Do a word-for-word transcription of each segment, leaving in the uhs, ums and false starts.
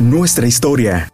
Nuestra historia.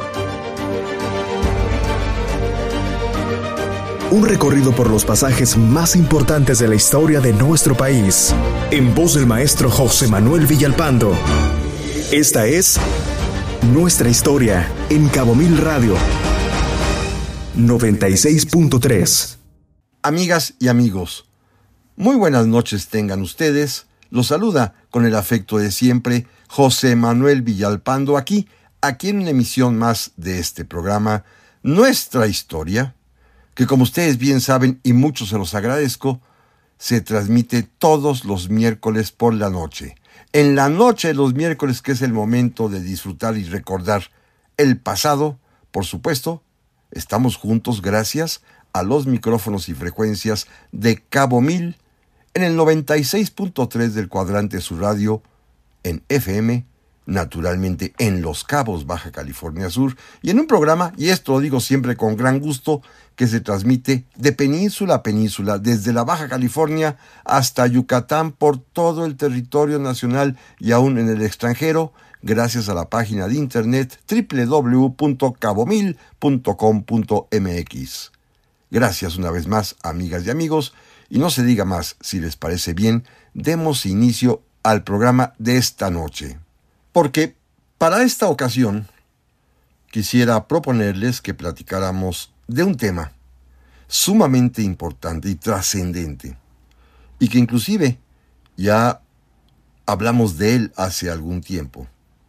Un recorrido por los pasajes más importantes de la historia de nuestro país. En voz del maestro José Manuel Villalpando. Esta es Nuestra Historia en Cabo Mil Radio noventa y seis punto tres. Amigas y amigos, muy buenas noches tengan ustedes. Los saluda con el afecto de siempre José Manuel Villalpando aquí, aquí en una emisión más de este programa, Nuestra Historia, que como ustedes bien saben y muchos se los agradezco, se transmite todos los miércoles por la noche. En la noche de los miércoles, que es el momento de disfrutar y recordar el pasado, por supuesto, estamos juntos gracias a los micrófonos y frecuencias de Cabo Mil, en el noventa y seis punto tres del cuadrante Sur Radio, en F M, naturalmente en Los Cabos, Baja California Sur, y en un programa, y esto lo digo siempre con gran gusto, que se transmite de península a península, desde la Baja California hasta Yucatán, por todo el territorio nacional y aún en el extranjero, gracias a la página de internet doble u doble u doble u punto cabomil punto com punto m x. Gracias una vez más, amigas y amigos, y no se diga más, si les parece bien, demos inicio al programa de esta noche. Porque para esta ocasión quisiera proponerles que platicáramos de un tema sumamente importante y trascendente, y que inclusive ya hablamos de él hace algún tiempo,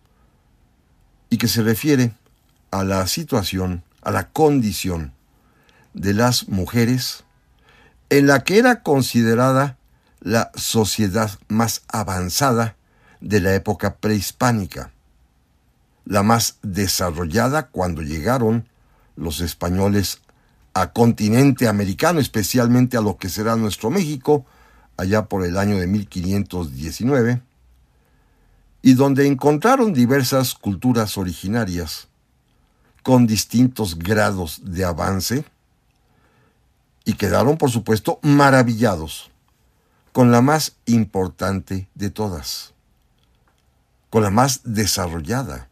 y que se refiere a la situación, a la condición de las mujeres en la que era considerada la sociedad más avanzada de la época prehispánica, la más desarrollada cuando llegaron los españoles a continente americano, especialmente a lo que será nuestro México, allá por el año de mil quinientos diecinueve, y donde encontraron diversas culturas originarias con distintos grados de avance, y quedaron, por supuesto, maravillados con la más importante de todas, con la más desarrollada,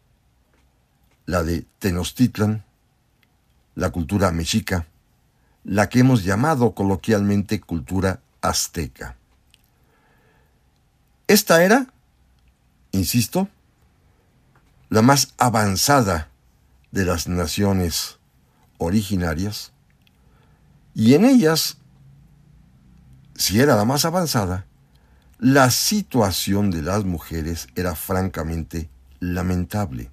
la de Tenochtitlan, la cultura mexica, la que hemos llamado coloquialmente cultura azteca. Esta era, insisto, la más avanzada de las naciones originarias, y en ellas, si era la más avanzada, la situación de las mujeres era francamente lamentable.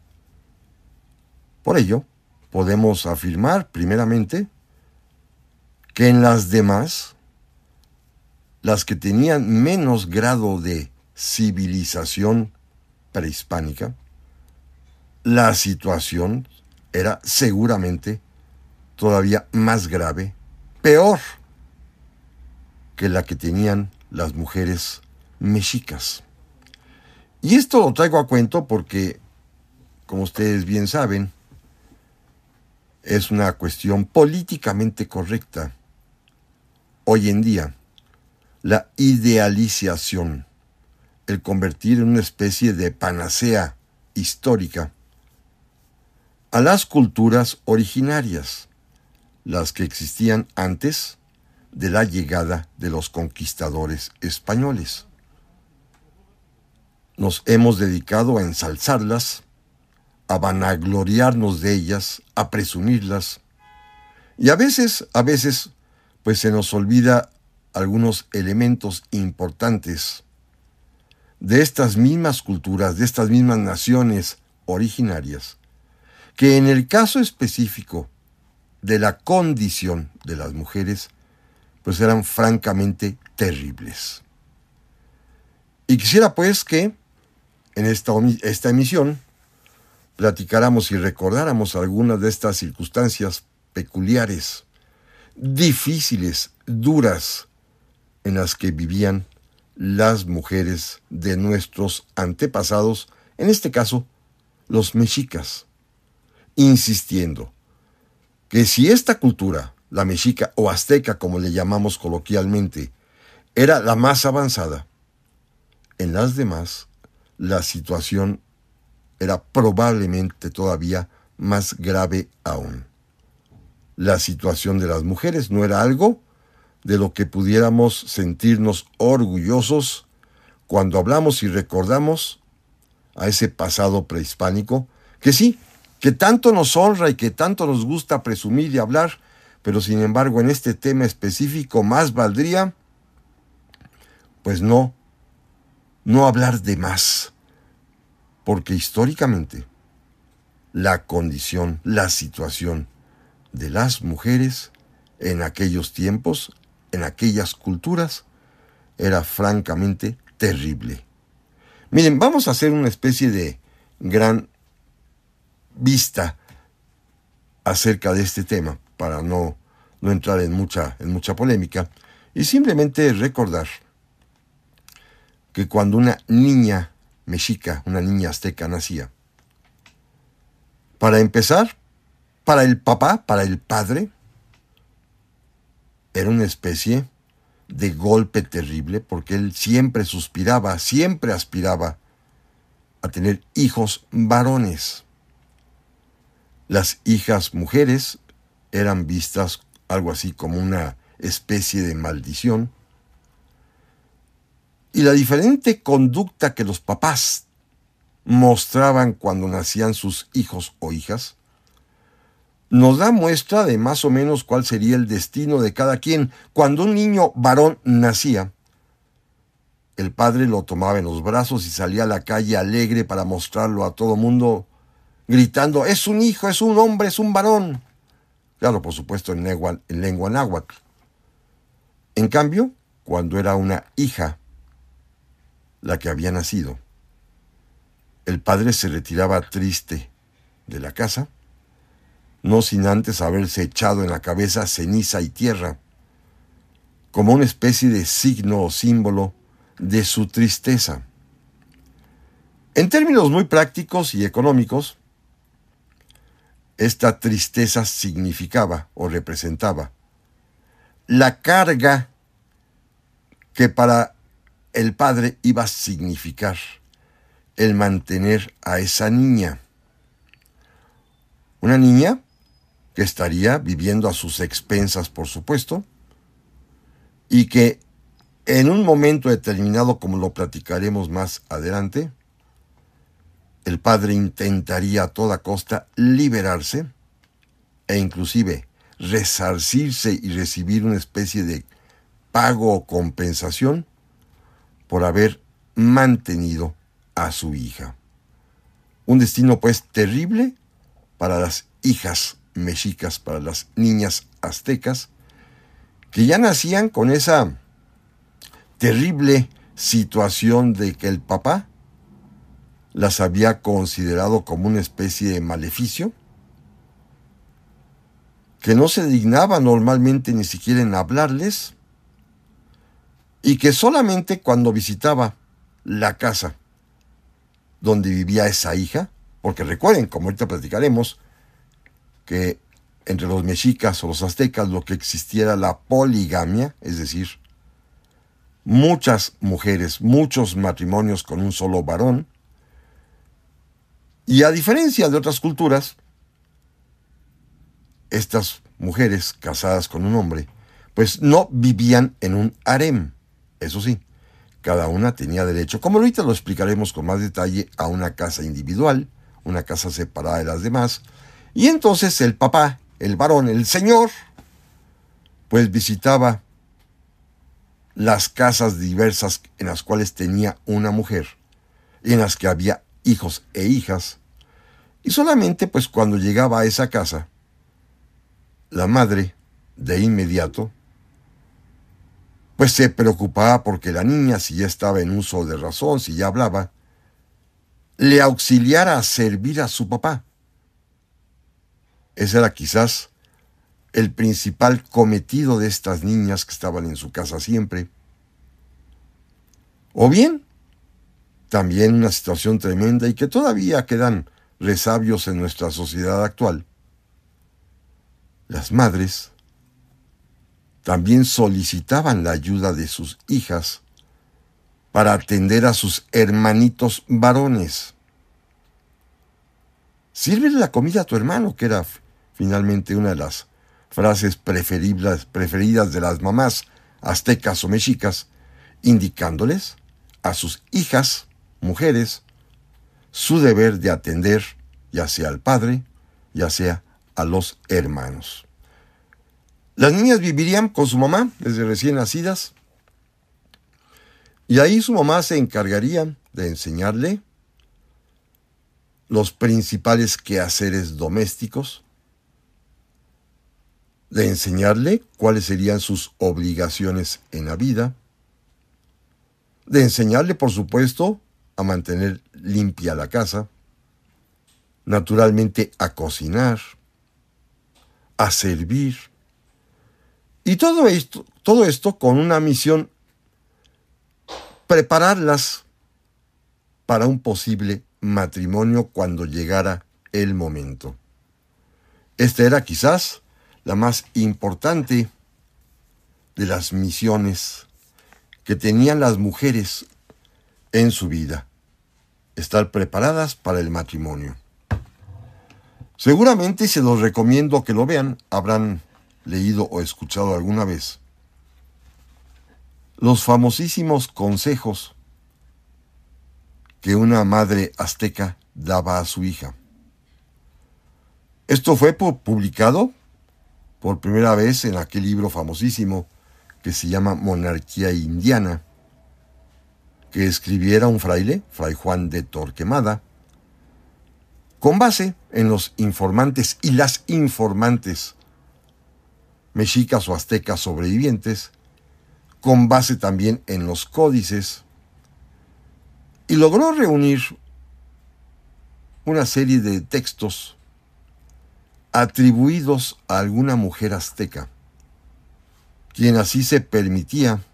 Por ello, podemos afirmar, primeramente, que en las demás, las que tenían menos grado de civilización prehispánica, la situación era seguramente todavía más grave, peor que la que tenían las mujeres mexicas. Y esto lo traigo a cuento porque, como ustedes bien saben, es una cuestión políticamente correcta. Hoy en día, la idealización, el convertir en una especie de panacea histórica a las culturas originarias, las que existían antes de la llegada de los conquistadores españoles. Nos hemos dedicado a ensalzarlas, a vanagloriarnos de ellas, a presumirlas, y a veces, a veces, pues se nos olvida algunos elementos importantes de estas mismas culturas, de estas mismas naciones originarias, que en el caso específico de la condición de las mujeres, pues eran francamente terribles. Y quisiera pues que en esta, esta emisión platicáramos y recordáramos algunas de estas circunstancias peculiares, difíciles, duras, en las que vivían las mujeres de nuestros antepasados, en este caso, los mexicas, insistiendo que si esta cultura, la mexica o azteca como le llamamos coloquialmente, era la más avanzada, en las demás la situación era probablemente todavía más grave aún. La situación de las mujeres no era algo de lo que pudiéramos sentirnos orgullosos cuando hablamos y recordamos a ese pasado prehispánico, que sí, que tanto nos honra y que tanto nos gusta presumir y hablar, pero sin embargo en este tema específico más valdría, pues no, no hablar de más, porque históricamente la condición, la situación de las mujeres en aquellos tiempos, en aquellas culturas, era francamente terrible. Miren, vamos a hacer una especie de gran vista acerca de este tema, para no, no entrar en mucha, en mucha polémica, y simplemente recordar que cuando una niña mexica, una niña azteca nacía, para empezar, para el papá, para el padre, era una especie de golpe terrible, porque él siempre suspiraba, siempre aspiraba a tener hijos varones. Las hijas mujeres eran vistas algo así como una especie de maldición. Y la diferente conducta que los papás mostraban cuando nacían sus hijos o hijas nos da muestra de más o menos cuál sería el destino de cada quien. Cuando un niño varón nacía, el padre lo tomaba en los brazos y salía a la calle alegre para mostrarlo a todo mundo, gritando: «Es un hijo, es un hombre, es un varón». Claro, por supuesto, en lengua, en lengua náhuatl. En cambio, cuando era una hija la que había nacido, el padre se retiraba triste de la casa, no sin antes haberse echado en la cabeza ceniza y tierra, como una especie de signo o símbolo de su tristeza. En términos muy prácticos y económicos, esta tristeza significaba o representaba la carga que para el padre iba a significar el mantener a esa niña. Una niña que estaría viviendo a sus expensas, por supuesto, y que en un momento determinado, como lo platicaremos más adelante, el padre intentaría a toda costa liberarse e inclusive resarcirse y recibir una especie de pago o compensación por haber mantenido a su hija. Un destino pues terrible para las hijas mexicas, para las niñas aztecas, que ya nacían con esa terrible situación de que el papá las había considerado como una especie de maleficio, que no se dignaba normalmente ni siquiera en hablarles, y que solamente cuando visitaba la casa donde vivía esa hija, porque recuerden, como ahorita platicaremos, que entre los mexicas o los aztecas lo que existiera la poligamia, es decir, muchas mujeres, muchos matrimonios con un solo varón, y a diferencia de otras culturas, estas mujeres casadas con un hombre, pues no vivían en un harem. Eso sí, cada una tenía derecho, como ahorita lo explicaremos con más detalle, a una casa individual, una casa separada de las demás, y entonces el papá, el varón, el señor, pues visitaba las casas diversas en las cuales tenía una mujer, en las que había hijos e hijas, y solamente pues cuando llegaba a esa casa, la madre, de inmediato, pues se preocupaba porque la niña, si ya estaba en uso de razón, si ya hablaba, le auxiliara a servir a su papá. Ese era quizás el principal cometido de estas niñas que estaban en su casa siempre. O bien, también una situación tremenda y que todavía quedan resabios en nuestra sociedad actual. Las madres también solicitaban la ayuda de sus hijas para atender a sus hermanitos varones. sírvele la comida a tu hermano, que era finalmente una de las frases preferidas, preferidas de las mamás aztecas o mexicas, indicándoles a sus hijas, mujeres, su deber de atender ya sea al padre, ya sea a los hermanos. Las niñas vivirían con su mamá desde recién nacidas, y ahí su mamá se encargaría de enseñarle los principales quehaceres domésticos, de enseñarle cuáles serían sus obligaciones en la vida, de enseñarle, por supuesto, a mantener limpia la casa, naturalmente a cocinar, a servir, y todo esto, todo esto con una misión: prepararlas para un posible matrimonio cuando llegara el momento. Esta era quizás la más importante de las misiones que tenían las mujeres en su vida: estar preparadas para el matrimonio. Seguramente se los recomiendo que lo vean, habrán leído o escuchado alguna vez los famosísimos consejos que una madre azteca daba a su hija. Esto fue publicado por primera vez en aquel libro famosísimo que se llama Monarquía Indiana, que escribiera un fraile, Fray Juan de Torquemada, con base en los informantes y las informantes mexicas o aztecas sobrevivientes, con base también en los códices, y logró reunir una serie de textos atribuidos a alguna mujer azteca, quien así se permitía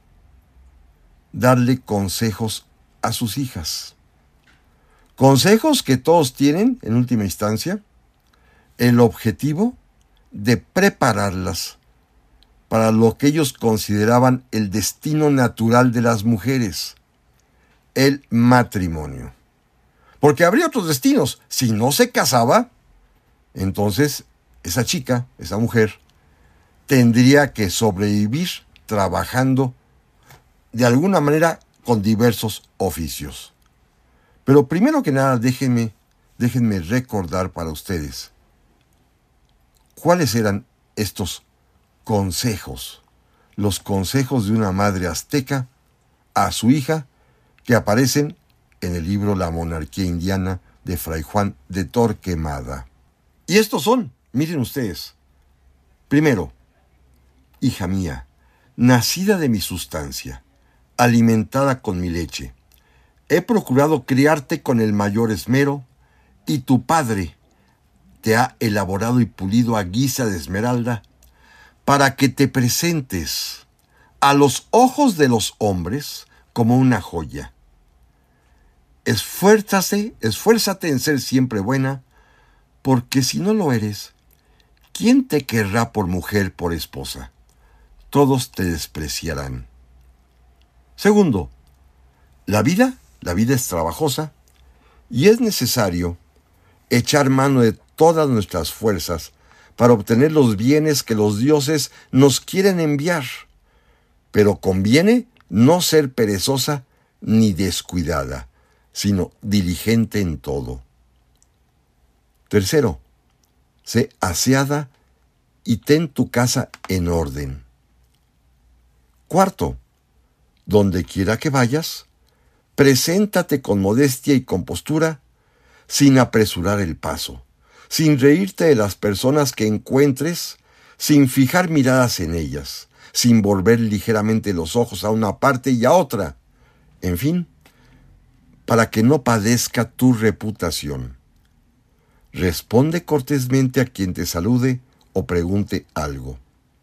darle consejos a sus hijas. Consejos que todos tienen, en última instancia, el objetivo de prepararlas para lo que ellos consideraban el destino natural de las mujeres, el matrimonio. Porque habría otros destinos. Si no se casaba, entonces esa chica, esa mujer, tendría que sobrevivir trabajando de alguna manera con diversos oficios. Pero primero que nada, déjenme, déjenme recordar para ustedes cuáles eran estos consejos, los consejos de una madre azteca a su hija, que aparecen en el libro La Monarquía Indiana de Fray Juan de Torquemada. Y estos son, miren ustedes: primero, hija mía, nacida de mi sustancia, alimentada con mi leche, he procurado criarte con el mayor esmero, y tu padre te ha elaborado y pulido a guisa de esmeralda para que te presentes a los ojos de los hombres como una joya. Esfuérzate, esfuérzate en ser siempre buena, porque si no lo eres, ¿quién te querrá por mujer, por esposa? Todos te despreciarán. Segundo, la vida, la vida es trabajosa y es necesario echar mano de todas nuestras fuerzas para obtener los bienes que los dioses nos quieren enviar. Pero conviene no ser perezosa ni descuidada, sino diligente en todo. Tercero, sé aseada y ten tu casa en orden. Cuarto, donde quiera que vayas, preséntate con modestia y compostura, sin apresurar el paso, sin reírte de las personas que encuentres, sin fijar miradas en ellas, sin volver ligeramente los ojos a una parte y a otra. En fin, para que no padezca tu reputación. Responde cortésmente a quien te salude o pregunte algo.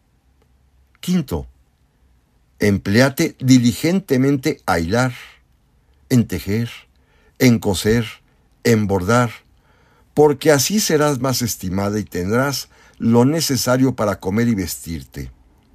Quinto, empléate diligentemente a hilar, en tejer, en coser, en bordar, porque así serás más estimada y tendrás lo necesario para comer y vestirte.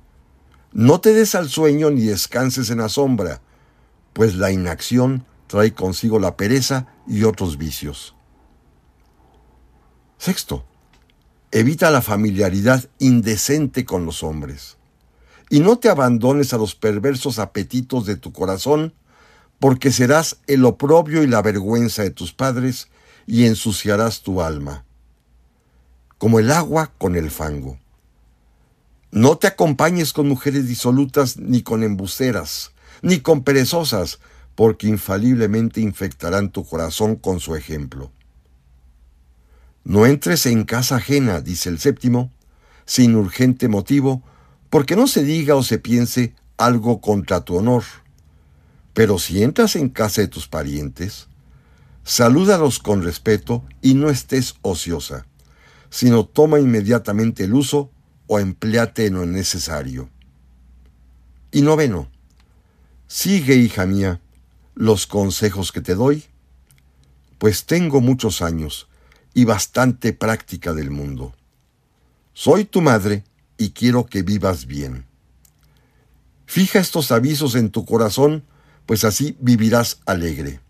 No te des al sueño ni descanses en la sombra, pues la inacción trae consigo la pereza y otros vicios. Sexto, evita la familiaridad indecente con los hombres. Y no te abandones a los perversos apetitos de tu corazón, porque serás el oprobio y la vergüenza de tus padres y ensuciarás tu alma, como el agua con el fango. No te acompañes con mujeres disolutas, ni con embusteras, ni con perezosas, porque infaliblemente infectarán tu corazón con su ejemplo. No entres en casa ajena, dice el séptimo, sin urgente motivo, porque no se diga o se piense algo contra tu honor. Pero si entras en casa de tus parientes, salúdalos con respeto y no estés ociosa, sino toma inmediatamente el uso o empléate en lo necesario. Y noveno, sigue, hija mía, los consejos que te doy, pues tengo muchos años y bastante práctica del mundo. Soy tu madre y quiero que vivas bien. Fija estos avisos en tu corazón, pues así vivirás alegre.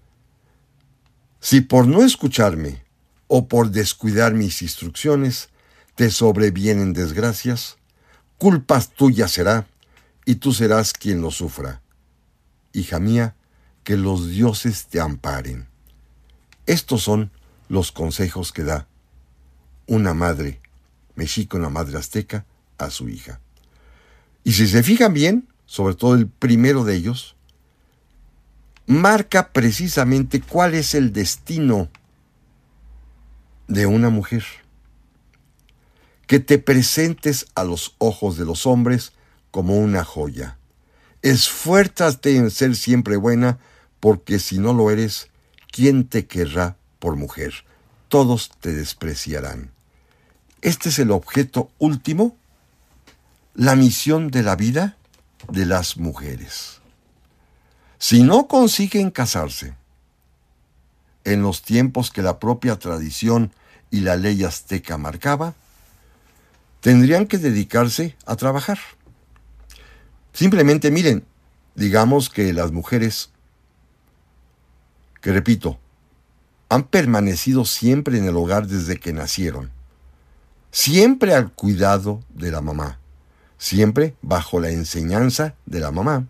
Si por no escucharme o por descuidar mis instrucciones te sobrevienen desgracias, culpas tuyas será, y tú serás quien lo sufra. Hija mía, que los dioses te amparen. Estos son los consejos que da una madre mexica, una madre azteca, a su hija. Y si se fijan bien, sobre todo el primero de ellos, marca precisamente cuál es el destino de una mujer. Que te presentes a los ojos de los hombres como una joya. Esfuérzate en ser siempre buena, porque si no lo eres, ¿quién te querrá por mujer? Todos te despreciarán. Este es el objeto último, la misión de la vida de las mujeres. Si no consiguen casarse, en los tiempos que la propia tradición y la ley azteca marcaba, tendrían que dedicarse a trabajar. Simplemente miren, digamos que las mujeres, que repito, han permanecido siempre en el hogar desde que nacieron, siempre al cuidado de la mamá, siempre bajo la enseñanza de la mamá.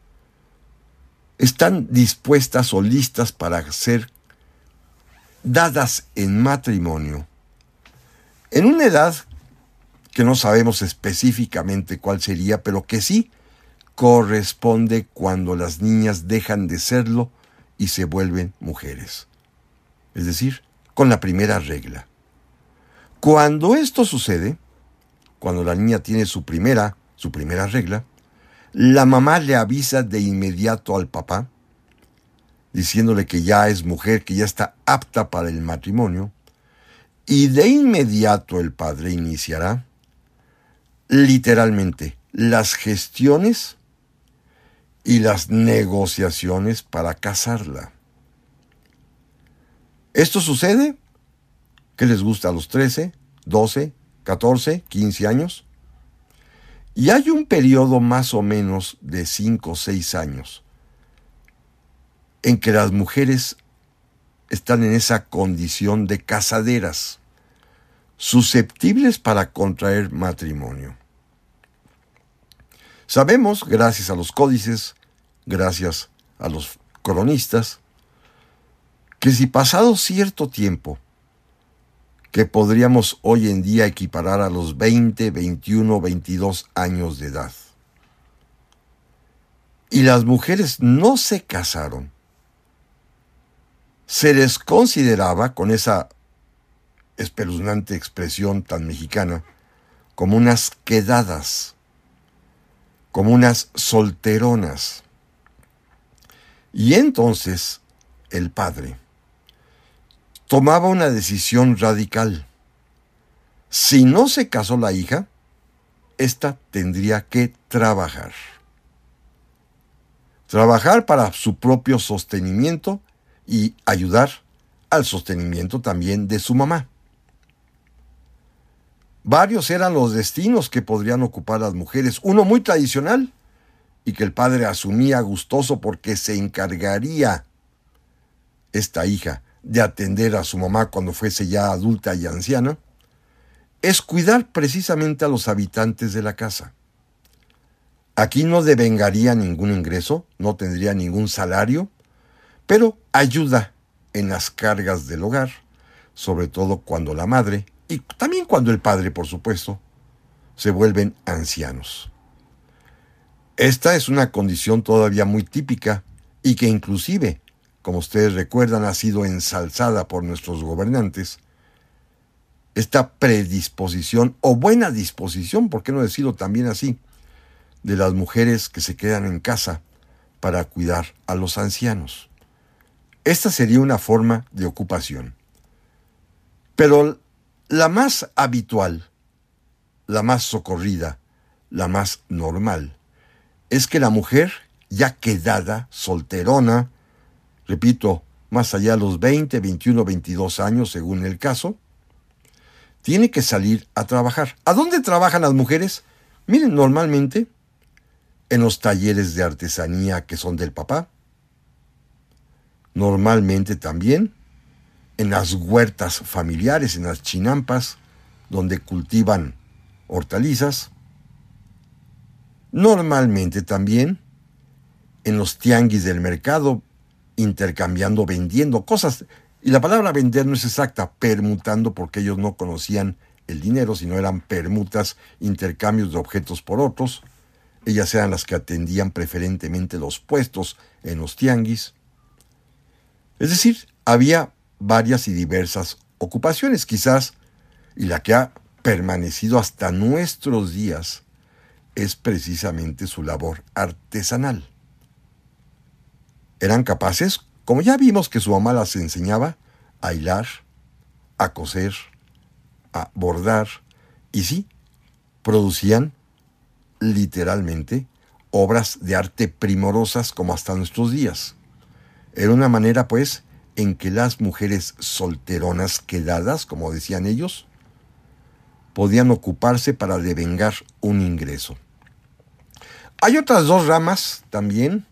Están dispuestas o listas para ser dadas en matrimonio en una edad que no sabemos específicamente cuál sería, pero que sí corresponde cuando las niñas dejan de serlo y se vuelven mujeres. Es decir, con la primera regla. Cuando esto sucede, cuando la niña tiene su primera, su primera regla, la mamá le avisa de inmediato al papá, diciéndole que ya es mujer, que ya está apta para el matrimonio, y de inmediato el padre iniciará, literalmente, las gestiones y las negociaciones para casarla. Esto sucede, ¿qué les gusta a los trece, doce, catorce, quince años? Y hay un periodo más o menos de cinco o seis años en que las mujeres están en esa condición de casaderas, susceptibles para contraer matrimonio. Sabemos, gracias a los códices, gracias a los cronistas, que si pasado cierto tiempo, que podríamos hoy en día equiparar a los veinte, veintiuno, veintidós años de edad, y las mujeres no se casaron, se les consideraba, con esa espeluznante expresión tan mexicana, como unas quedadas, como unas solteronas. Y entonces el padre tomaba una decisión radical. Si no se casó la hija, ésta tendría que trabajar. Trabajar para su propio sostenimiento y ayudar al sostenimiento también de su mamá. Varios eran los destinos que podrían ocupar las mujeres. Uno muy tradicional y que el padre asumía gustoso porque se encargaría esta hija de atender a su mamá cuando fuese ya adulta y anciana, es cuidar precisamente a los habitantes de la casa. Aquí no devengaría ningún ingreso, no tendría ningún salario, pero ayuda en las cargas del hogar, sobre todo cuando la madre, y también cuando el padre, por supuesto, se vuelven ancianos. Esta es una condición todavía muy típica y que inclusive, como ustedes recuerdan, ha sido ensalzada por nuestros gobernantes. Esta predisposición o buena disposición, ¿por qué no decirlo también así?, de las mujeres que se quedan en casa para cuidar a los ancianos. Esta sería una forma de ocupación. Pero la más habitual, la más socorrida, la más normal, es que la mujer, ya quedada, solterona, repito, más allá de los veinte, veintiuno, veintidós años, según el caso, tiene que salir a trabajar. ¿A dónde trabajan las mujeres? Miren, normalmente en los talleres de artesanía que son del papá, normalmente también en las huertas familiares, en las chinampas, donde cultivan hortalizas, normalmente también en los tianguis del mercado, intercambiando, vendiendo cosas. Y la palabra vender no es exacta, permutando, porque ellos no conocían el dinero, sino eran permutas, intercambios de objetos por otros. Ellas eran las que atendían preferentemente los puestos en los tianguis. Es decir, había varias y diversas ocupaciones, quizás, y la que ha permanecido hasta nuestros días es precisamente su labor artesanal. Eran capaces, como ya vimos que su mamá las enseñaba, a hilar, a coser, a bordar, y sí, producían literalmente obras de arte primorosas como hasta nuestros días. Era una manera, pues, en que las mujeres solteronas quedadas, como decían ellos, podían ocuparse para devengar un ingreso. Hay otras dos ramas también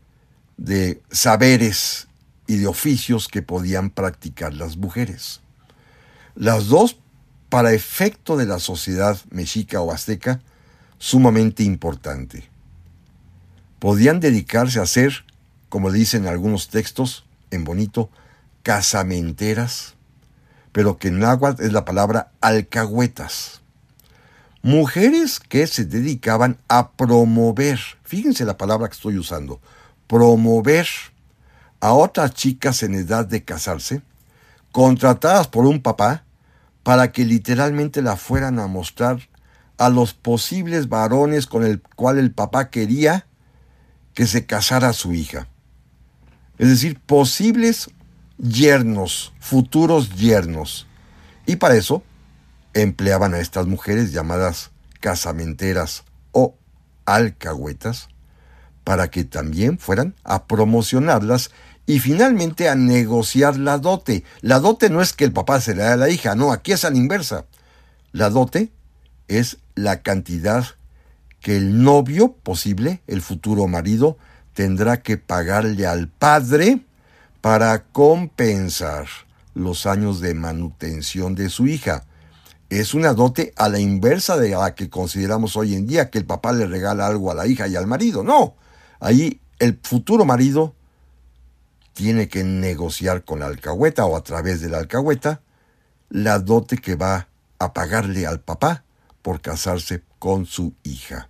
de saberes y de oficios que podían practicar las mujeres. Las dos, para efecto de la sociedad mexica o azteca, sumamente importante. Podían dedicarse a ser, como dicen algunos textos, en bonito, casamenteras, pero que en náhuatl es la palabra alcahuetas. Mujeres que se dedicaban a promover, fíjense la palabra que estoy usando, promover a otras chicas en edad de casarse, contratadas por un papá, para que literalmente la fueran a mostrar a los posibles varones con el cual el papá quería que se casara su hija. Es decir, posibles yernos, futuros yernos. Y para eso empleaban a estas mujeres llamadas casamenteras o alcahuetas para que también fueran a promocionarlas y finalmente a negociar la dote. La dote no es que el papá se le dé a la hija, no, aquí es a la inversa. La dote es la cantidad que el novio posible, el futuro marido, tendrá que pagarle al padre para compensar los años de manutención de su hija. Es una dote a la inversa de la que consideramos hoy en día, que el papá le regala algo a la hija y al marido. No, ahí el futuro marido tiene que negociar con la alcahueta o a través de la alcahueta la dote que va a pagarle al papá por casarse con su hija.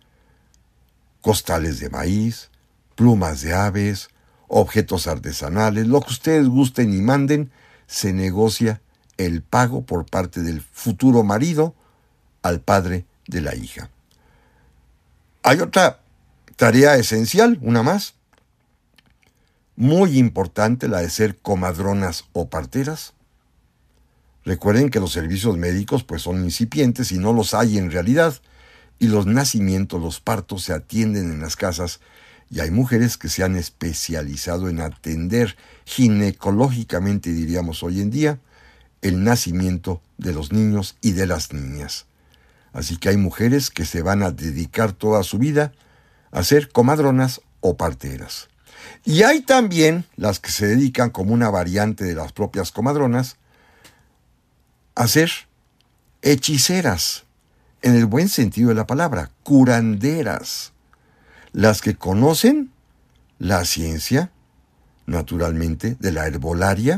Costales de maíz, plumas de aves, objetos artesanales, lo que ustedes gusten y manden, se negocia el pago por parte del futuro marido al padre de la hija. Hay otra tarea esencial, una más, muy importante, la de ser comadronas o parteras. Recuerden que los servicios médicos pues son incipientes y no los hay en realidad, y los nacimientos, los partos se atienden en las casas, y hay mujeres que se han especializado en atender ginecológicamente, diríamos hoy en día, el nacimiento de los niños y de las niñas. Así que hay mujeres que se van a dedicar toda su vida a ser comadronas o parteras. Y hay también las que se dedican, como una variante de las propias comadronas, a ser hechiceras, en el buen sentido de la palabra, curanderas, las que conocen la ciencia, naturalmente, de la herbolaria,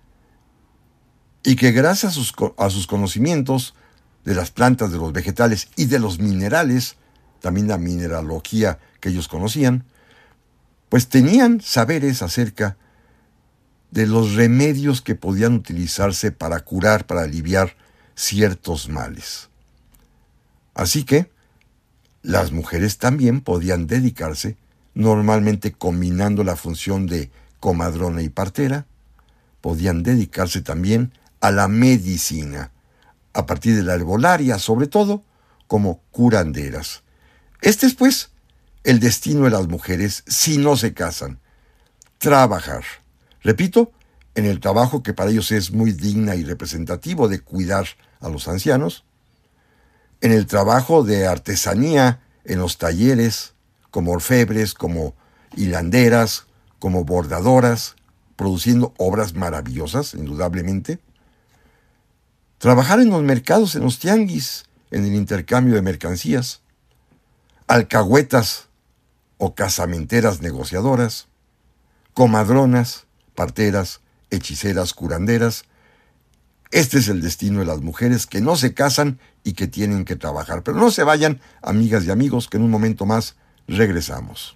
y que gracias a sus, a sus conocimientos de las plantas, de los vegetales y de los minerales, también la mineralogía que ellos conocían, pues tenían saberes acerca de los remedios que podían utilizarse para curar, para aliviar ciertos males. Así que las mujeres también podían dedicarse, normalmente combinando la función de comadrona y partera, podían dedicarse también a la medicina, a partir de la herbolaria, sobre todo, como curanderas. Este es, pues, el destino de las mujeres si no se casan: trabajar. Repito, en el trabajo que para ellos es muy digna y representativo de cuidar a los ancianos, en el trabajo de artesanía, en los talleres, como orfebres, como hilanderas, como bordadoras, produciendo obras maravillosas, indudablemente. Trabajar en los mercados, en los tianguis, en el intercambio de mercancías, alcahuetas o casamenteras negociadoras, comadronas, parteras, hechiceras, curanderas. Este es el destino de las mujeres que no se casan y que tienen que trabajar. Pero no se vayan, amigas y amigos, que en un momento más regresamos.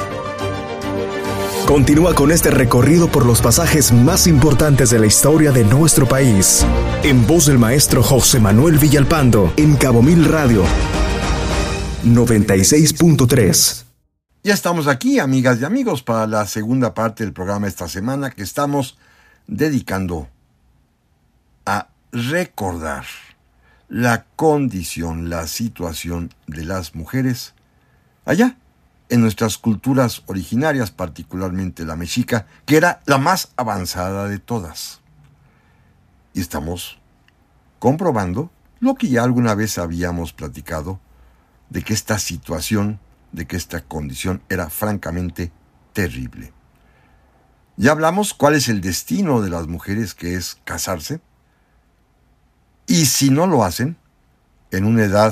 Continúa con este recorrido por los pasajes más importantes de la historia de nuestro país, en voz del maestro José Manuel Villalpando, en Cabo Mil Radio noventa y seis punto tres. Ya estamos aquí, amigas y amigos, para la segunda parte del programa esta semana, que estamos dedicando a recordar la condición, la situación de las mujeres allá en nuestras culturas originarias, particularmente la mexica, que era la más avanzada de todas. Y estamos comprobando lo que ya alguna vez habíamos platicado, de que esta situación, de que esta condición era francamente terrible. Ya hablamos cuál es el destino de las mujeres, que es casarse, y si no lo hacen, en una edad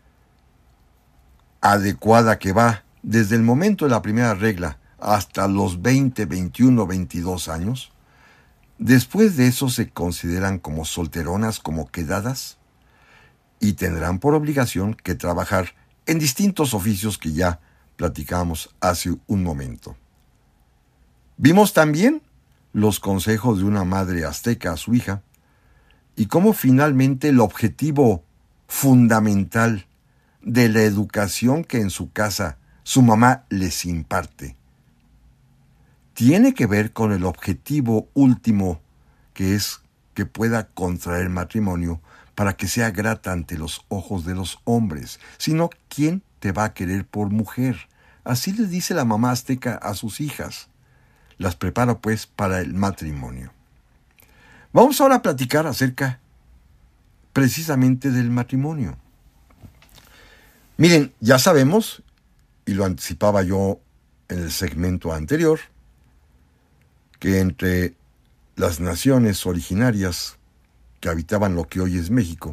adecuada que va desde el momento de la primera regla hasta los veinte, veintiuno, veintidós años, después de eso se consideran como solteronas, como quedadas, y tendrán por obligación que trabajar en distintos oficios que ya platicamos hace un momento. Vimos también los consejos de una madre azteca a su hija, y cómo finalmente el objetivo fundamental de la educación que en su casa su mamá les imparte tiene que ver con el objetivo último, que es que pueda contraer matrimonio para que sea grata ante los ojos de los hombres. Si no, ¿quién te va a querer por mujer? Así les dice la mamá azteca a sus hijas. Las prepara pues para el matrimonio. Vamos ahora a platicar acerca precisamente del matrimonio. Miren, ya sabemos, y lo anticipaba yo en el segmento anterior, que entre las naciones originarias que habitaban lo que hoy es México,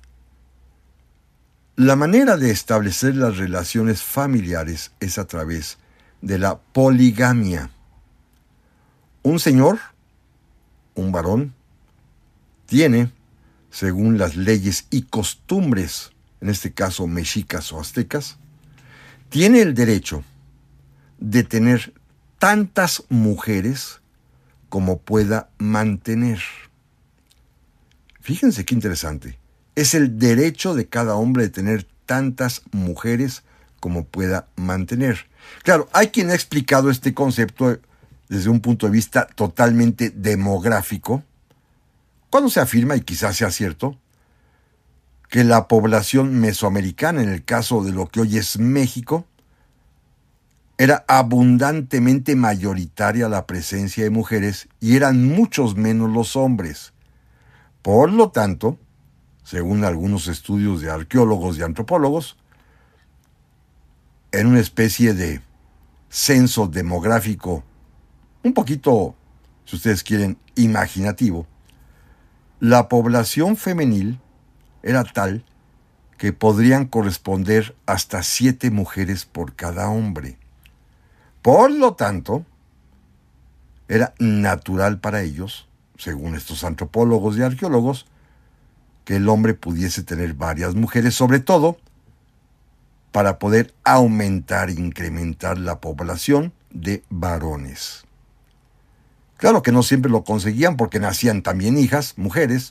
la manera de establecer las relaciones familiares es a través de la poligamia. Un señor, un varón, tiene, según las leyes y costumbres, en este caso mexicas o aztecas, tiene el derecho de tener tantas mujeres como pueda mantener. Fíjense qué interesante. Es el derecho de cada hombre de tener tantas mujeres como pueda mantener. Claro, hay quien ha explicado este concepto desde un punto de vista totalmente demográfico, cuando se afirma, y quizás sea cierto, que la población mesoamericana, en el caso de lo que hoy es México, era abundantemente mayoritaria la presencia de mujeres y eran muchos menos los hombres. Por lo tanto, según algunos estudios de arqueólogos y antropólogos, en una especie de censo demográfico un poquito, si ustedes quieren, imaginativo, la población femenil era tal que podrían corresponder hasta siete mujeres por cada hombre. Por lo tanto, era natural para ellos, según estos antropólogos y arqueólogos, que el hombre pudiese tener varias mujeres, sobre todo para poder aumentar e incrementar la población de varones. Claro que no siempre lo conseguían porque nacían también hijas, mujeres.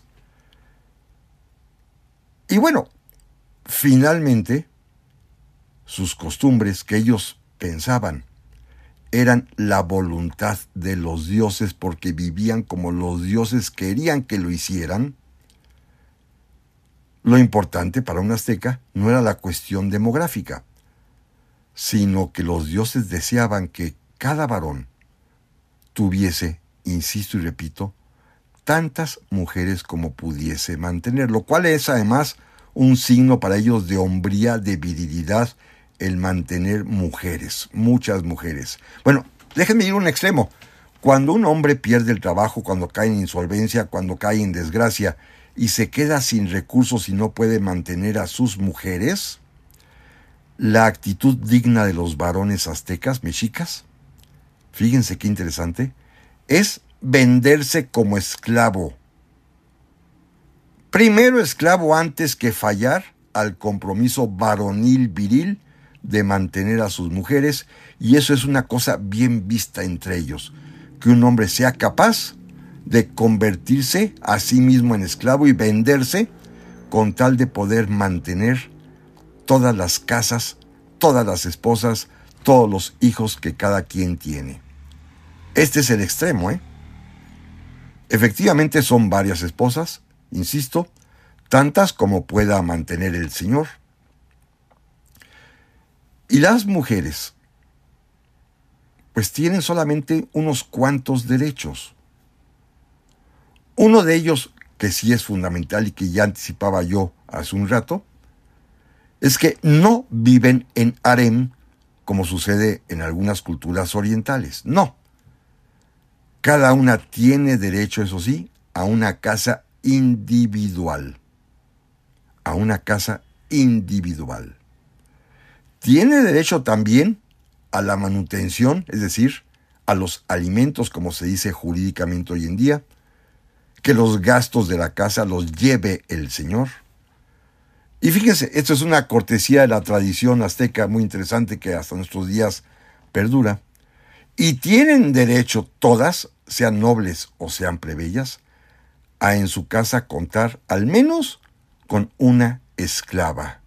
Y bueno, finalmente, sus costumbres que ellos pensaban eran la voluntad de los dioses porque vivían como los dioses querían que lo hicieran. Lo importante para un azteca no era la cuestión demográfica, sino que los dioses deseaban que cada varón tuviese, insisto y repito, tantas mujeres como pudiese mantener, lo cual es además un signo para ellos de hombría, de virilidad, el mantener mujeres, muchas mujeres. Bueno, déjenme ir a un extremo. Cuando un hombre pierde el trabajo, cuando cae en insolvencia, cuando cae en desgracia y se queda sin recursos y no puede mantener a sus mujeres, la actitud digna de los varones aztecas, mexicas, fíjense qué interesante, es venderse como esclavo. Primero esclavo antes que fallar al compromiso varonil viril de mantener a sus mujeres, y eso es una cosa bien vista entre ellos, que un hombre sea capaz de convertirse a sí mismo en esclavo y venderse con tal de poder mantener todas las casas, todas las esposas, todos los hijos que cada quien tiene. Este es el extremo, ¿eh? Efectivamente son varias esposas, insisto, tantas como pueda mantener el señor. Y las mujeres, pues tienen solamente unos cuantos derechos. Uno de ellos, que sí es fundamental y que ya anticipaba yo hace un rato, es que no viven en harem como sucede en algunas culturas orientales. No. Cada una tiene derecho, eso sí, a una casa individual. A una casa individual. Tiene derecho también a la manutención, es decir, a los alimentos, como se dice jurídicamente hoy en día, que los gastos de la casa los lleve el señor. Y fíjense, esto es una cortesía de la tradición azteca muy interesante que hasta nuestros días perdura. Y tienen derecho todas, sean nobles o sean plebeyas, a en su casa contar al menos con una esclava.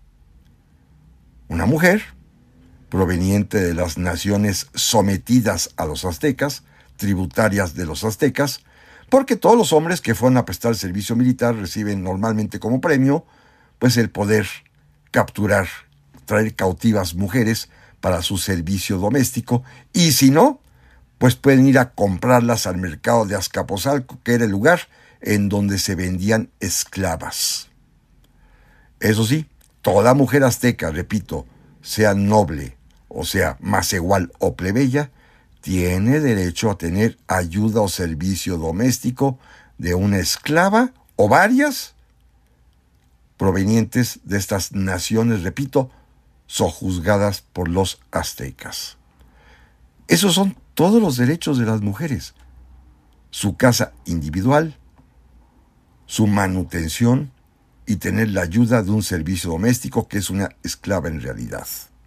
Una mujer proveniente de las naciones sometidas a los aztecas, tributarias de los aztecas, porque todos los hombres que fueron a prestar servicio militar reciben normalmente como premio, pues el poder capturar, traer cautivas mujeres para su servicio doméstico, y si no, pues pueden ir a comprarlas al mercado de Azcapotzalco, que era el lugar en donde se vendían esclavas. Eso sí, toda mujer azteca, repito, sea noble, o sea, macehual o plebeya, tiene derecho a tener ayuda o servicio doméstico de una esclava o varias provenientes de estas naciones, repito, sojuzgadas por los aztecas. Esos son todos los derechos de las mujeres. Su casa individual, su manutención y tener la ayuda de un servicio doméstico que es una esclava en realidad.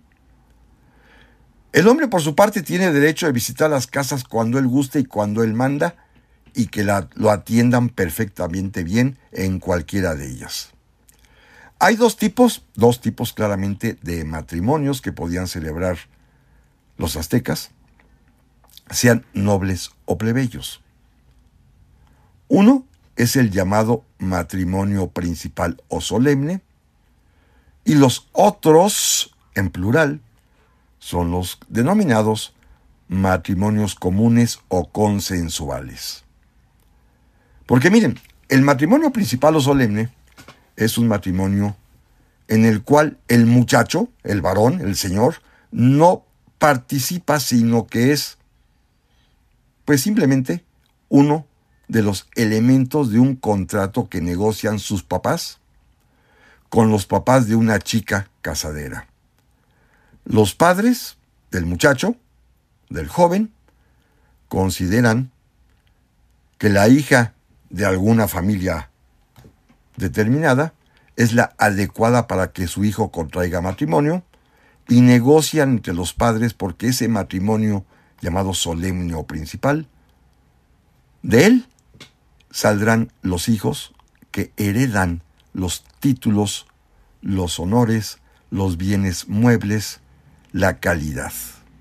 El hombre, por su parte, tiene derecho a visitar las casas cuando él guste y cuando él manda, y que la, lo atiendan perfectamente bien en cualquiera de ellas. Hay dos tipos, dos tipos claramente de matrimonios que podían celebrar los aztecas, sean nobles o plebeyos. Uno es el llamado matrimonio principal o solemne, y los otros, en plural, son los denominados matrimonios comunes o consensuales. Porque miren, el matrimonio principal o solemne es un matrimonio en el cual el muchacho, el varón, el señor, no participa, sino que es, pues simplemente, uno de los elementos de un contrato que negocian sus papás con los papás de una chica casadera. Los padres del muchacho, del joven, consideran que la hija de alguna familia determinada es la adecuada para que su hijo contraiga matrimonio y negocian entre los padres porque ese matrimonio llamado solemne o principal, de él saldrán los hijos que heredan los títulos, los honores, los bienes muebles, la calidad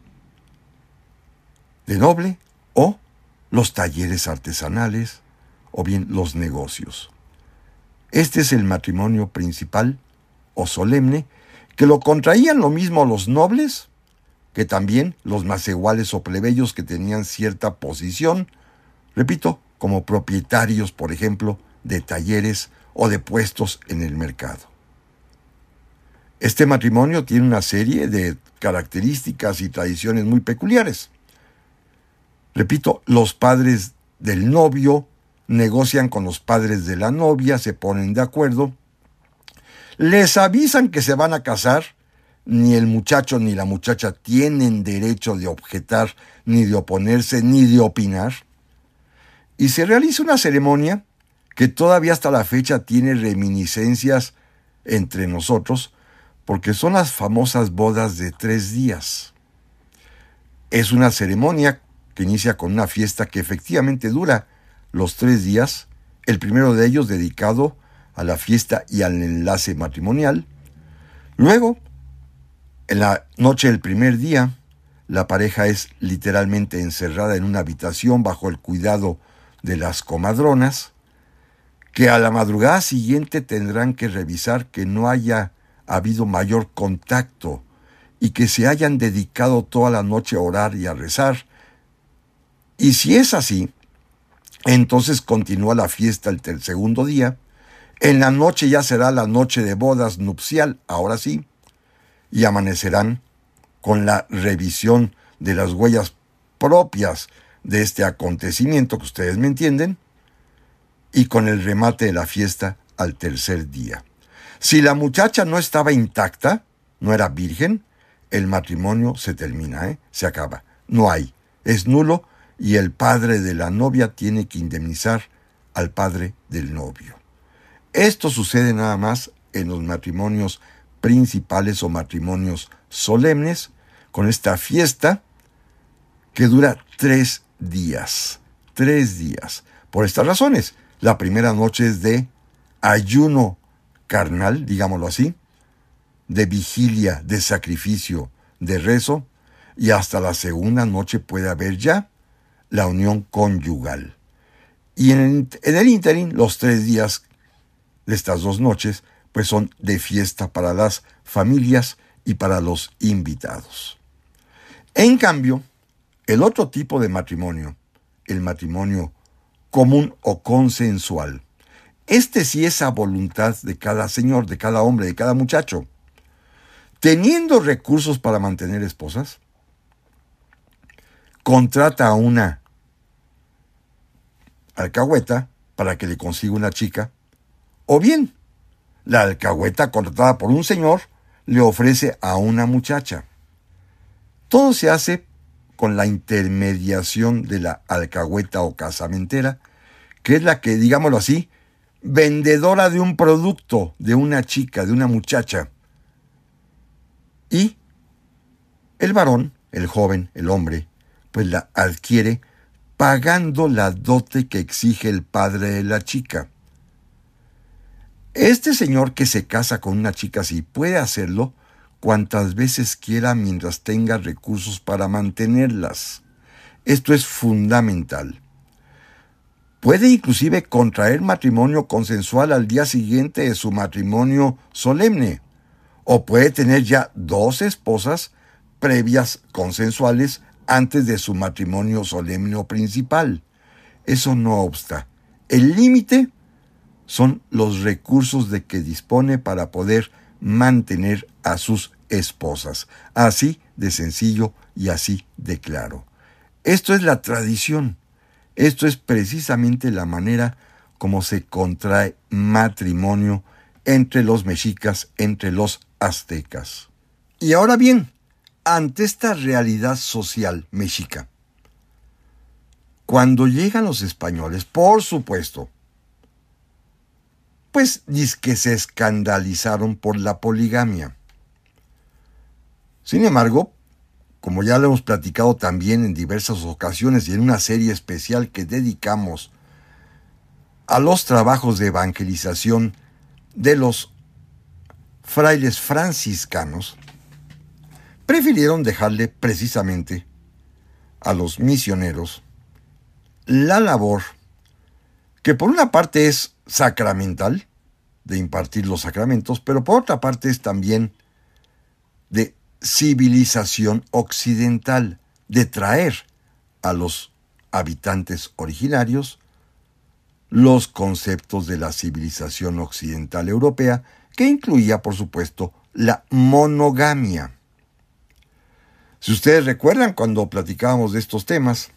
de noble o los talleres artesanales o bien los negocios. Este es el matrimonio principal o solemne que lo contraían lo mismo los nobles que también los macehuales o plebeyos que tenían cierta posición, repito, como propietarios, por ejemplo, de talleres o de puestos en el mercado. Este matrimonio tiene una serie de características y tradiciones muy peculiares. Repito, los padres del novio negocian con los padres de la novia, se ponen de acuerdo, les avisan que se van a casar, ni el muchacho ni la muchacha tienen derecho de objetar, ni de oponerse, ni de opinar, y se realiza una ceremonia que todavía hasta la fecha tiene reminiscencias entre nosotros, porque son las famosas bodas de tres días. Es una ceremonia que inicia con una fiesta que efectivamente dura los tres días, el primero de ellos dedicado a la fiesta y al enlace matrimonial. Luego, en la noche del primer día, la pareja es literalmente encerrada en una habitación bajo el cuidado de las comadronas, que a la madrugada siguiente tendrán que revisar que no haya habido mayor contacto y que se hayan dedicado toda la noche a orar y a rezar. Y si es así, entonces continúa la fiesta el, el segundo día. En la noche ya será la noche de bodas nupcial, ahora sí, y amanecerán con la revisión de las huellas propias de este acontecimiento, que ustedes me entienden, y con el remate de la fiesta al tercer día. Si la muchacha no estaba intacta, no era virgen, el matrimonio se termina, ¿eh? Se acaba. No hay. Es nulo y el padre de la novia tiene que indemnizar al padre del novio. Esto sucede nada más en los matrimonios principales o matrimonios solemnes, con esta fiesta que dura tres días. Tres días. Por estas razones, la primera noche es de ayuno carnal, digámoslo así, de vigilia, de sacrificio, de rezo, y hasta la segunda noche puede haber ya la unión conyugal. Y en el, en el ínterin, los tres días de estas dos noches, pues son de fiesta para las familias y para los invitados. En cambio, el otro tipo de matrimonio, el matrimonio común o consensual, este sí es a voluntad de cada señor, de cada hombre, de cada muchacho. Teniendo recursos para mantener esposas, contrata a una alcahueta para que le consiga una chica, o bien, la alcahueta contratada por un señor le ofrece a una muchacha. Todo se hace con la intermediación de la alcahueta o casamentera, que es la que, digámoslo así, vendedora de un producto, de una chica, de una muchacha. Y el varón, el joven, el hombre, pues la adquiere pagando la dote que exige el padre de la chica. Este señor que se casa con una chica así puede hacerlo cuantas veces quiera mientras tenga recursos para mantenerlas. Esto es fundamental. Puede inclusive contraer matrimonio consensual al día siguiente de su matrimonio solemne, o puede tener ya dos esposas previas consensuales antes de su matrimonio solemne o principal. Eso no obsta. El límite son los recursos de que dispone para poder mantener a sus esposas. Así de sencillo y así de claro. Esto es la tradición. Esto es precisamente la manera como se contrae matrimonio entre los mexicas, entre los aztecas. Y ahora bien, ante esta realidad social mexica, cuando llegan los españoles, por supuesto, pues dizque se escandalizaron por la poligamia. Sin embargo, como ya lo hemos platicado también en diversas ocasiones y en una serie especial que dedicamos a los trabajos de evangelización de los frailes franciscanos, prefirieron dejarle precisamente a los misioneros la labor que por una parte es sacramental, de impartir los sacramentos, pero por otra parte es también de civilización occidental, de traer a los habitantes originarios los conceptos de la civilización occidental europea, que incluía, por supuesto, la monogamia. Si ustedes recuerdan, cuando platicábamos de estos temas,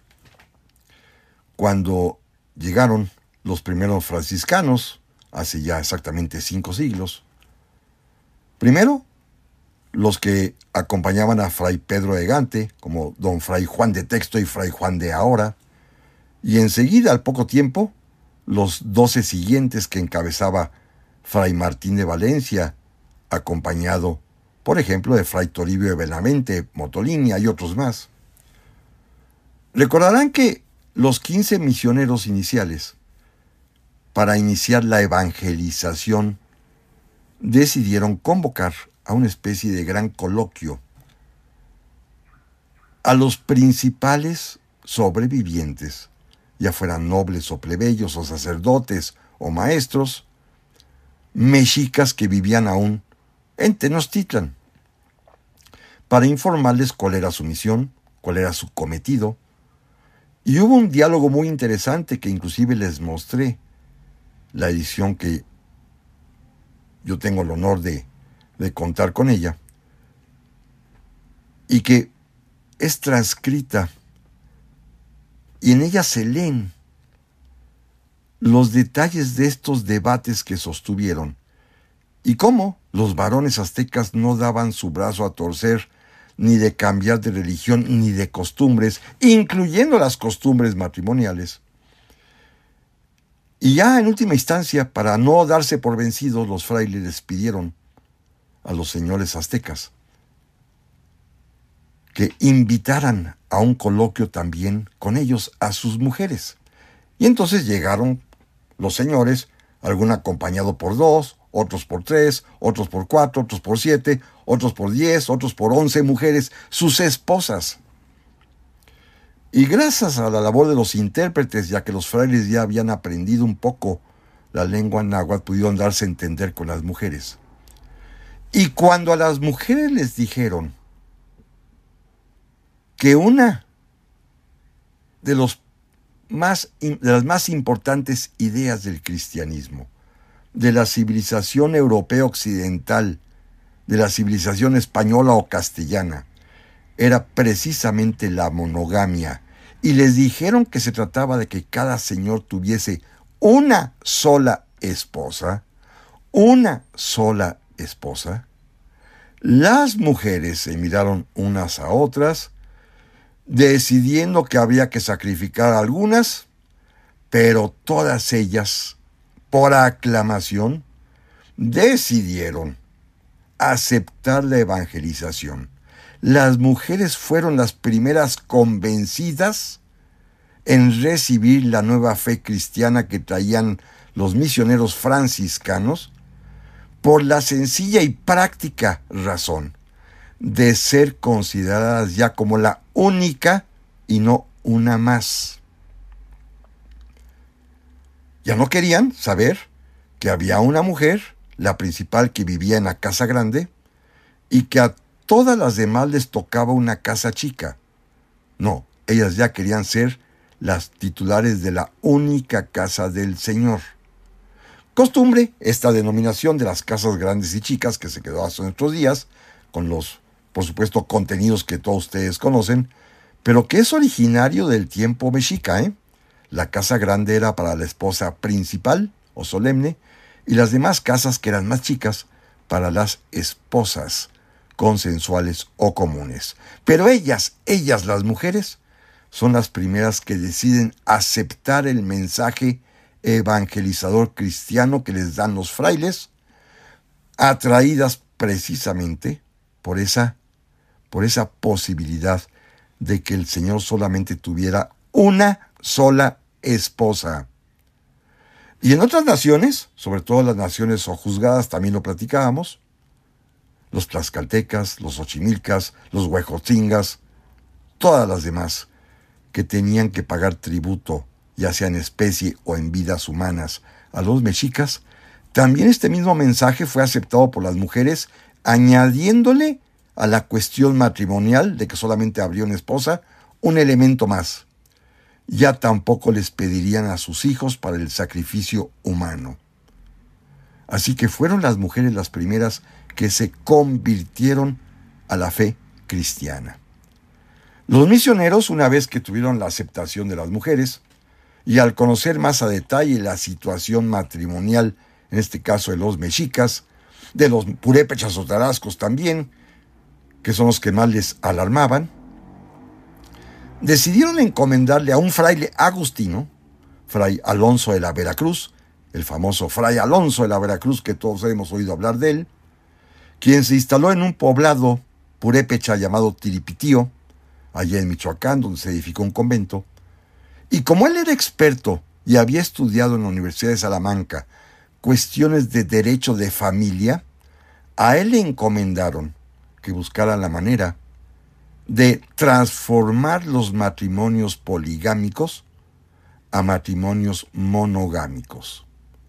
cuando llegaron los primeros franciscanos, hace ya exactamente cinco siglos, primero, los que acompañaban a Fray Pedro de Gante, como don Fray Juan de Texto y Fray Juan de Ahora, y enseguida, al poco tiempo, los doce siguientes que encabezaba Fray Martín de Valencia, acompañado, por ejemplo, de Fray Toribio de Benavente, Motolinia y otros más. Recordarán que los quince misioneros iniciales, para iniciar la evangelización, decidieron convocar a una especie de gran coloquio a los principales sobrevivientes, ya fueran nobles o plebeyos o sacerdotes o maestros, mexicas que vivían aún en Tenochtitlan, para informarles cuál era su misión, cuál era su cometido. Y hubo un diálogo muy interesante que inclusive les mostré, la edición que yo tengo el honor de, de contar con ella, y que es transcrita, y en ella se leen los detalles de estos debates que sostuvieron, y cómo los varones aztecas no daban su brazo a torcer ni de cambiar de religión ni de costumbres, incluyendo las costumbres matrimoniales. Y ya en última instancia, para no darse por vencidos, los frailes les pidieron a los señores aztecas que invitaran a un coloquio también con ellos a sus mujeres. Y entonces llegaron los señores, algún acompañado por dos, otros por tres, otros por cuatro, otros por siete, otros por diez, otros por once mujeres, sus esposas. Y gracias a la labor de los intérpretes, ya que los frailes ya habían aprendido un poco la lengua náhuatl, pudieron darse a entender con las mujeres. Y cuando a las mujeres les dijeron que una de, los más, de las más importantes ideas del cristianismo, de la civilización europea occidental, de la civilización española o castellana, era precisamente la monogamia, y les dijeron que se trataba de que cada señor tuviese una sola esposa, una sola esposa, las mujeres se miraron unas a otras, decidiendo que había que sacrificar a algunas, pero todas ellas, por aclamación, decidieron aceptar la evangelización. Las mujeres fueron las primeras convencidas en recibir la nueva fe cristiana que traían los misioneros franciscanos, por la sencilla y práctica razón de ser consideradas ya como la única y no una más. Ya no querían saber que había una mujer, la principal, que vivía en la casa grande, y que a todas las demás les tocaba una casa chica. No, ellas ya querían ser las titulares de la única casa del Señor. Costumbre, esta denominación de las casas grandes y chicas que se quedó hasta nuestros días, con los por supuesto contenidos que todos ustedes conocen, pero que es originario del tiempo mexica, ¿eh? La casa grande era para la esposa principal o solemne, y las demás casas, que eran más chicas, para las esposas consensuales o comunes. Pero ellas, ellas las mujeres, son las primeras que deciden aceptar el mensaje evangelizador cristiano que les dan los frailes, atraídas precisamente por esa, por esa posibilidad de que el Señor solamente tuviera una sola esposa. Y en otras naciones, sobre todo las naciones sojuzgadas, también lo platicábamos, los tlaxcaltecas, los xochimilcas, los huejotzingas, todas las demás que tenían que pagar tributo, ya sea en especie o en vidas humanas, a los mexicas, también este mismo mensaje fue aceptado por las mujeres, añadiéndole a la cuestión matrimonial de que solamente habría una esposa, un elemento más. Ya tampoco les pedirían a sus hijos para el sacrificio humano. Así que fueron las mujeres las primeras que se convirtieron a la fe cristiana. Los misioneros, una vez que tuvieron la aceptación de las mujeres, y al conocer más a detalle la situación matrimonial, en este caso de los mexicas, de los purépechas o tarascos también, que son los que más les alarmaban, decidieron encomendarle a un fraile agustino, Fray Alonso de la Veracruz, el famoso Fray Alonso de la Veracruz que todos hemos oído hablar de él, quien se instaló en un poblado purépecha llamado Tiripitío, allá en Michoacán, donde se edificó un convento, y como él era experto y había estudiado en la Universidad de Salamanca cuestiones de derecho de familia, a él le encomendaron que buscara la manera de transformar los matrimonios poligámicos a matrimonios monogámicos.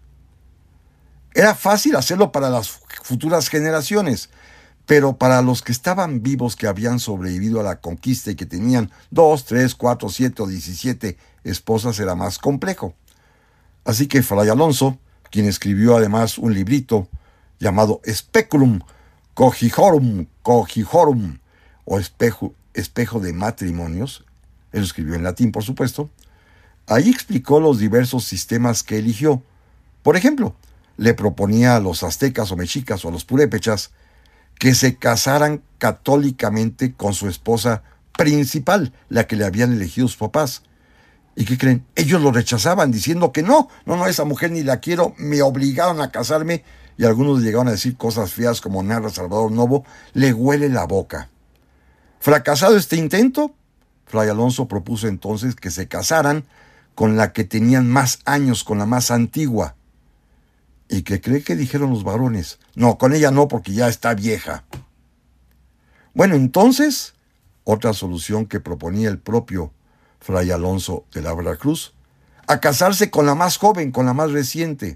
Era fácil hacerlo para las futuras generaciones, pero para los que estaban vivos, que habían sobrevivido a la conquista y que tenían dos, tres, cuatro, siete o diecisiete esposas, era más complejo. Así que Fray Alonso, quien escribió además un librito llamado Speculum Cogijorum, Cogijorum, o espejo, espejo de matrimonios, él lo escribió en latín, por supuesto, ahí explicó los diversos sistemas que eligió. Por ejemplo, le proponía a los aztecas o mexicas o a los purépechas que se casaran católicamente con su esposa principal, la que le habían elegido sus papás. ¿Y qué creen? Ellos lo rechazaban diciendo que no, no, no, esa mujer ni la quiero, me obligaron a casarme, y algunos llegaron a decir cosas feas como narra Salvador Novo, le huele la boca. Fracasado este intento, Fray Alonso propuso entonces que se casaran con la que tenían más años, con la más antigua. ¿Y qué cree que dijeron los varones? No, con ella no, porque ya está vieja. Bueno, entonces, otra solución que proponía el propio Fray Alonso de la Veracruz, a casarse con la más joven, con la más reciente.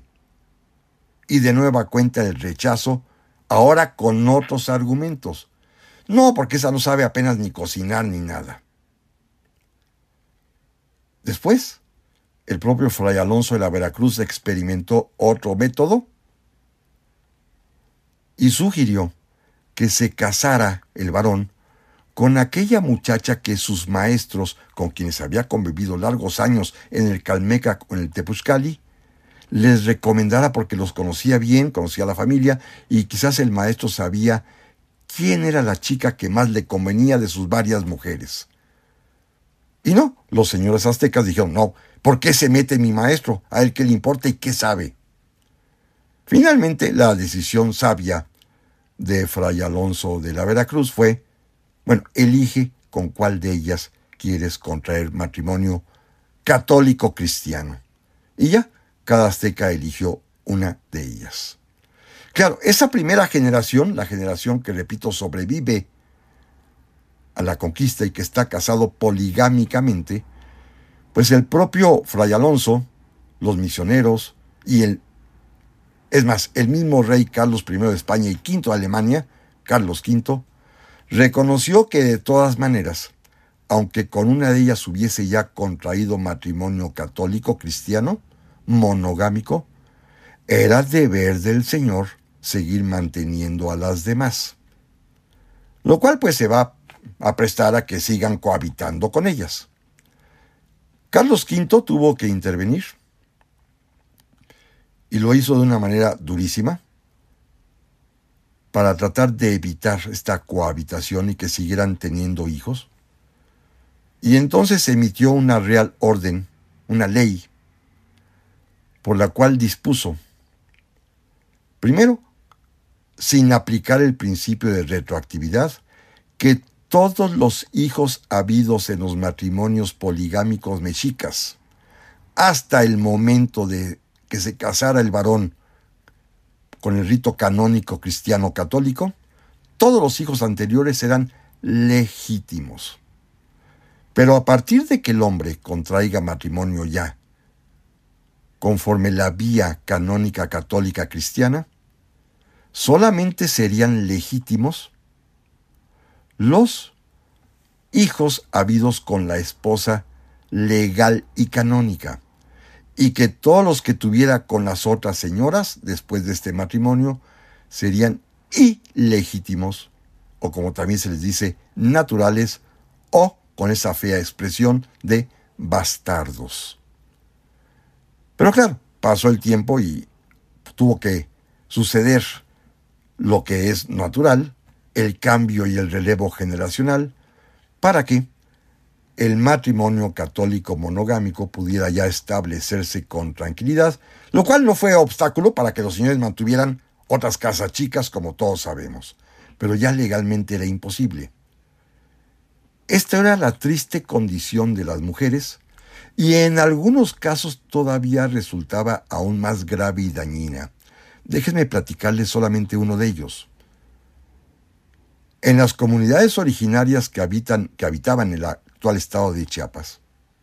Y de nueva cuenta el rechazo, ahora con otros argumentos. No, porque esa no sabe apenas ni cocinar ni nada. Después, el propio Fray Alonso de la Veracruz experimentó otro método y sugirió que se casara el varón con aquella muchacha que sus maestros, con quienes había convivido largos años en el Calmeca o en el Tepuzcali, les recomendara, porque los conocía bien, conocía a la familia, y quizás el maestro sabía quién era la chica que más le convenía de sus varias mujeres. Y no, los señores aztecas dijeron, no, ¿por qué se mete mi maestro? ¿A él qué le importa y qué sabe? Finalmente, la decisión sabia de Fray Alonso de la Veracruz fue, bueno, elige con cuál de ellas quieres contraer matrimonio católico cristiano. Y ya, cada azteca eligió una de ellas. Claro, esa primera generación, la generación que, repito, sobrevive a la conquista y que está casado poligámicamente, pues el propio Fray Alonso, los misioneros y el, es más, el mismo rey Carlos primero de España y quinto de Alemania, Carlos quinto, reconoció que de todas maneras, aunque con una de ellas hubiese ya contraído matrimonio católico cristiano, monogámico, era deber del Señor seguir manteniendo a las demás. lo cual pues se va a prestar a que sigan cohabitando con ellas. Carlos quinto tuvo que intervenir y lo hizo de una manera durísima para tratar de evitar esta cohabitación y que siguieran teniendo hijos. Y entonces emitió una real orden, una ley, por la cual dispuso, primero, sin aplicar el principio de retroactividad, que todos los hijos habidos en los matrimonios poligámicos mexicas, hasta el momento de que se casara el varón con el rito canónico cristiano católico, todos los hijos anteriores eran legítimos. Pero a partir de que el hombre contraiga matrimonio ya, conforme la vía canónica católica cristiana, solamente serían legítimos los hijos habidos con la esposa legal y canónica, y que todos los que tuviera con las otras señoras después de este matrimonio serían ilegítimos, o como también se les dice, naturales, o con esa fea expresión de bastardos. Pero claro, pasó el tiempo y tuvo que suceder lo que es natural, el cambio y el relevo generacional, para que el matrimonio católico monogámico pudiera ya establecerse con tranquilidad, lo cual no fue obstáculo para que los señores mantuvieran otras casas chicas, como todos sabemos, pero ya legalmente era imposible. Esta era la triste condición de las mujeres, y en algunos casos todavía resultaba aún más grave y dañina. Déjenme platicarles solamente uno de ellos. En las comunidades originarias que, habitan, que habitaban en el actual estado de Chiapas,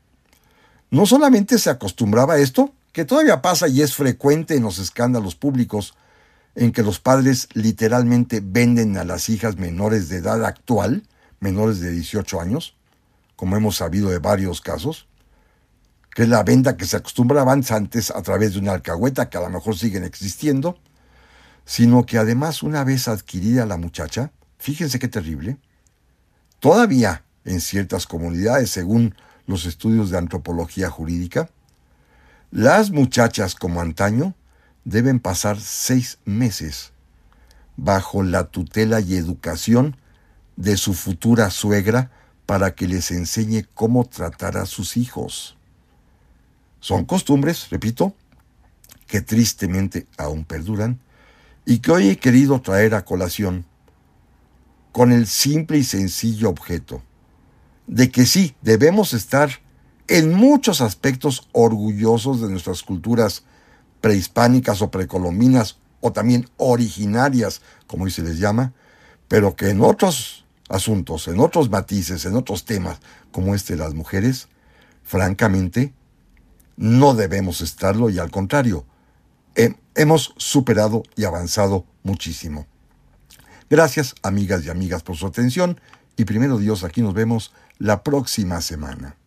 no solamente se acostumbraba a esto, que todavía pasa y es frecuente en los escándalos públicos, en que los padres literalmente venden a las hijas menores de edad actual, menores de dieciocho años, como hemos sabido de varios casos, que es la venta que se acostumbraba antes a través de una alcahueta, que a lo mejor siguen existiendo, sino que además, una vez adquirida la muchacha, fíjense qué terrible, todavía en ciertas comunidades, según los estudios de antropología jurídica, las muchachas, como antaño, deben pasar seis meses bajo la tutela y educación de su futura suegra para que les enseñe cómo tratar a sus hijos. Son costumbres, repito, que tristemente aún perduran y que hoy he querido traer a colación con el simple y sencillo objeto de que sí, debemos estar en muchos aspectos orgullosos de nuestras culturas prehispánicas o precolombinas, o también originarias, como hoy se les llama, pero que en otros asuntos, en otros matices, en otros temas, como este de las mujeres, francamente, no debemos estarlo, y al contrario, he, hemos superado y avanzado muchísimo. Gracias, amigas y amigas, por su atención, y primero Dios, aquí nos vemos la próxima semana.